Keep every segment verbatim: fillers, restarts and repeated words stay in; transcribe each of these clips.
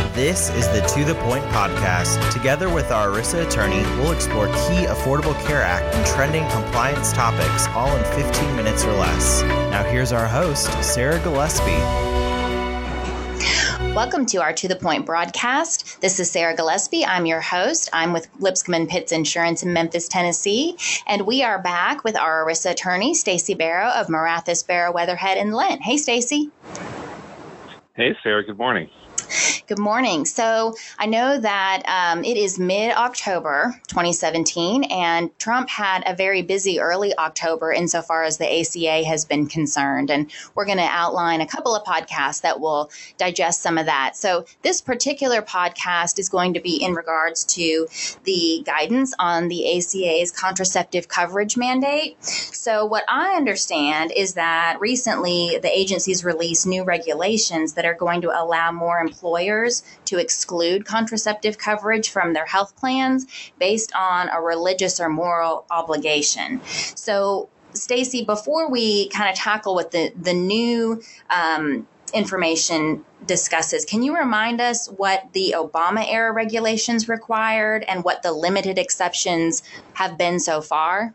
This is the To The Point podcast. Together with our ERISA attorney, we'll explore key Affordable Care Act and trending compliance topics, all in fifteen minutes or less. Now here's our host, Sarah Gillespie. Welcome to our To The Point broadcast. This is Sarah Gillespie. I'm your host. I'm with Lipscomb and Pitts Insurance in Memphis, Tennessee. And we are back with our ERISA attorney, Stacey Barrow of Marathis, Barrow, Weatherhead, and Lent. Hey, Stacey. Hey, Sarah. Good morning. Good morning. So I know that um, it is mid-October twenty seventeen, and Trump had a very busy early October insofar as the A C A has been concerned. And we're going to outline a couple of podcasts that will digest some of that. So this particular podcast is going to be in regards to the guidance on the A C A's contraceptive coverage mandate. So what I understand is that recently the agency's released new regulations that are going to allow more employees employers to exclude contraceptive coverage from their health plans based on a religious or moral obligation. So, Stacey, before we kind of tackle what the, the new um, information discusses, can you remind us what the Obama-era regulations required and what the limited exceptions have been so far?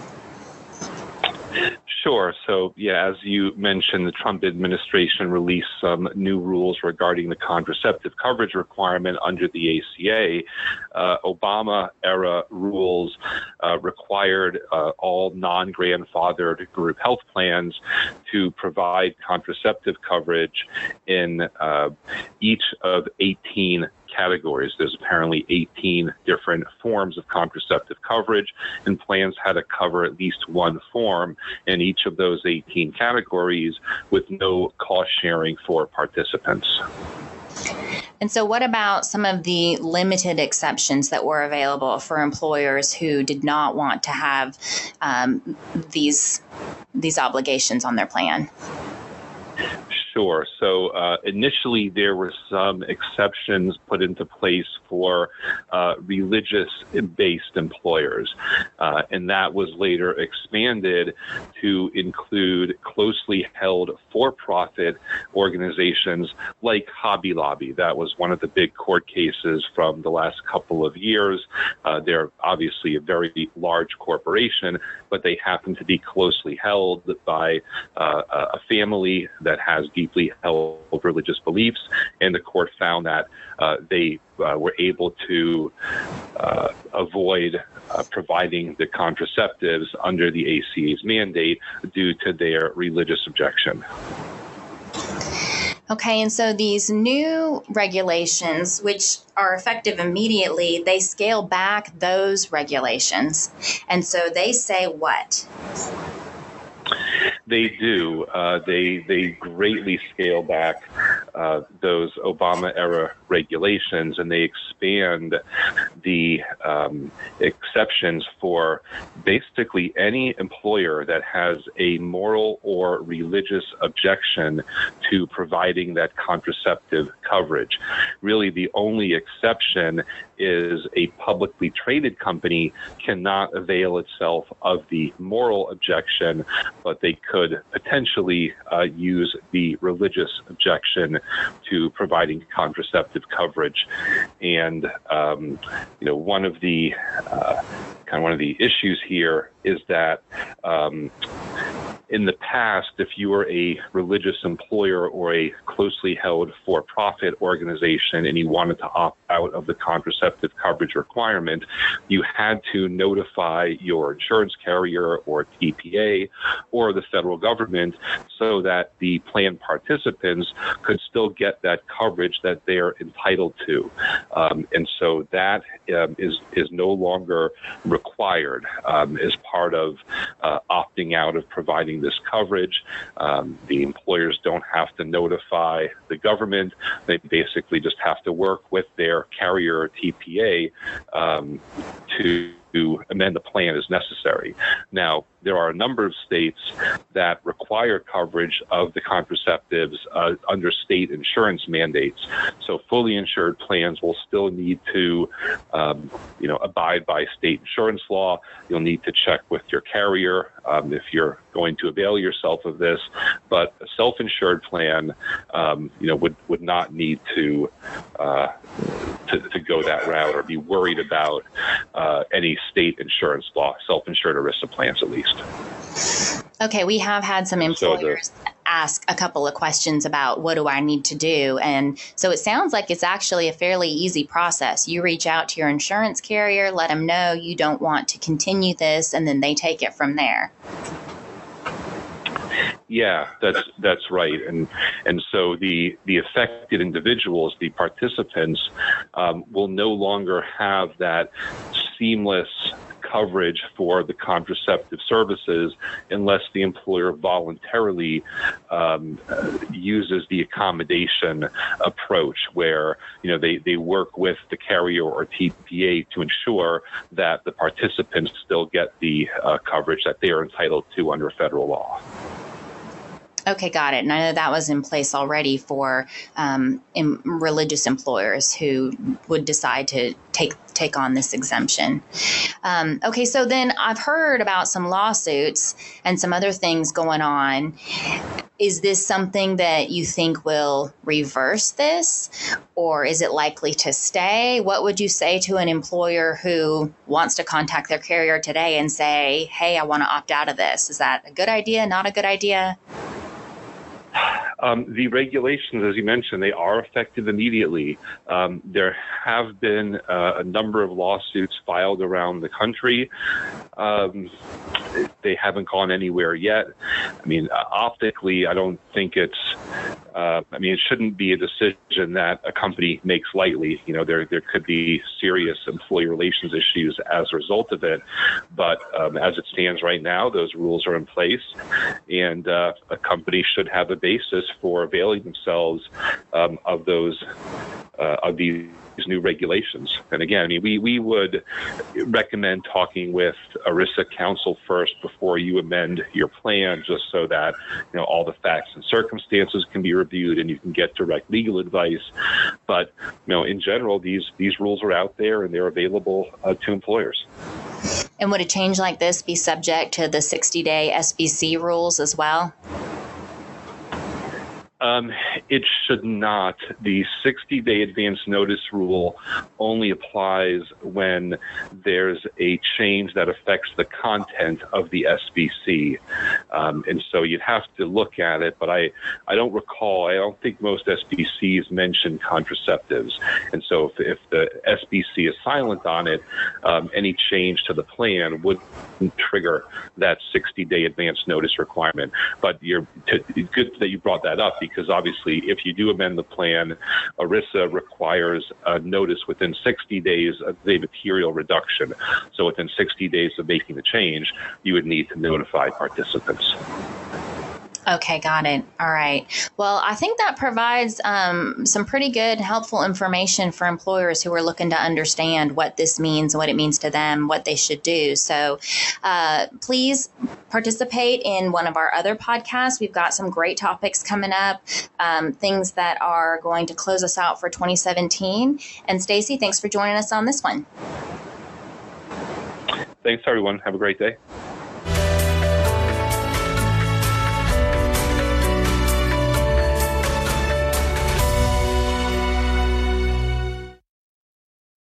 Sure. So, yeah, as you mentioned, the Trump administration released some new rules regarding the contraceptive coverage requirement under the A C A. Uh, Obama-era rules uh, required uh, all non-grandfathered group health plans to provide contraceptive coverage in uh, each of eighteen categories. There's apparently eighteen different forms of contraceptive coverage, and plans had to cover at least one form in each of those eighteen categories with no cost sharing for participants. And so what about some of the limited exceptions that were available for employers who did not want to have um, these these obligations on their plan? Sure. So uh, initially, there were some exceptions put into place for uh, religious-based employers, uh, and that was later expanded to include closely held for-profit organizations like Hobby Lobby. That was one of the big court cases from the last couple of years. Uh, they're obviously a very large corporation, but they happen to be closely held by uh, a family that has deeply held religious beliefs, and the court found that uh, they uh, were able to uh, avoid uh, providing the contraceptives under the A C A's mandate due to their religious objection. Okay, and so these new regulations, which are effective immediately, they scale back those regulations. And so they say what? They do. Uh, they they greatly scale back uh, those Obama-era regulations, and they expand the um, exceptions for basically any employer that has a moral or religious objection to providing that contraceptive coverage. Really, the only exception is a publicly traded company cannot avail itself of the moral objection, but they could potentially uh, use the religious objection to providing contraceptive coverage. And, um, you know, one of the uh, kind of one of the issues here is that um, in the past, if you were a religious employer or a closely held for-profit organization and you wanted to opt out of the contraceptive coverage requirement, you had to notify your insurance carrier or T P A or the federal government so that the plan participants could still get that coverage that they're entitled to. Um, and so that um, is, is no longer required um, as part of uh, opting out of providing this coverage. Um, the employers don't have to notify the government. They basically just have to work with their carrier or T P A um, to to amend the plan is necessary. Now, there are a number of states that require coverage of the contraceptives uh, under state insurance mandates. So fully insured plans will still need to, um, you know, abide by state insurance law. You'll need to check with your carrier um, if you're going to avail yourself of this. But a self-insured plan, um, you know, would, would not need to, uh, to to go that route or be worried about uh, any state insurance law, self-insured ERISA plans at least. Okay, we have had some employers so the, ask a couple of questions about what do I need to do. And so it sounds like it's actually a fairly easy process. You reach out to your insurance carrier, let them know you don't want to continue this, and then they take it from there. Yeah, that's that's right, and and so the the affected individuals, the participants, um, will no longer have that seamless coverage for the contraceptive services unless the employer voluntarily um, uh, uses the accommodation approach, where you know they they work with the carrier or T P A to ensure that the participants still get the uh, coverage that they are entitled to under federal law. Okay, got it. And I know that was in place already for um, in religious employers who would decide to take take on this exemption. Um, okay, so then I've heard about some lawsuits and some other things going on. Is this something that you think will reverse this, or is it likely to stay? What would you say to an employer who wants to contact their carrier today and say, hey, I want to opt out of this? Is that a good idea, not a good idea? Um, the regulations, as you mentioned, they are effective immediately. Um, there have been uh, a number of lawsuits filed around the country. Um, they haven't gone anywhere yet. I mean, uh, optically, I don't think it's, uh, I mean, it shouldn't be a decision that a company makes lightly. You know, there, there could be serious employee relations issues as a result of it. But um, as it stands right now, those rules are in place, and uh, a company should have a basis for availing themselves um, of those, uh, of these new regulations. And again, I mean, we, we would recommend talking with ERISA counsel first before you amend your plan, just so that, you know, all the facts and circumstances can be reviewed and you can get direct legal advice. But, you know, in general, these, these rules are out there and they're available uh, to employers. And would a change like this be subject to the sixty-day S B C rules as well? Um, it should not. The sixty-day advance notice rule only applies when there's a change that affects the content of the S B C. Um, and so you'd have to look at it, but I, I don't recall, I don't think most S B Cs mention contraceptives. And so if, if the S B C is silent on it, um, any change to the plan would trigger that sixty-day advance notice requirement. But you're t- it's good that you brought that up, because obviously if you do amend the plan, ERISA requires a notice within sixty days of the material reduction. So within sixty days of making the change, you would need to notify participants. Okay, got it. All right. Well, I think that provides um, some pretty good, helpful information for employers who are looking to understand what this means, what it means to them, what they should do. So uh, please participate in one of our other podcasts. We've got some great topics coming up, um, things that are going to close us out for twenty seventeen. And Stacey, thanks for joining us on this one. Thanks, everyone. Have a great day.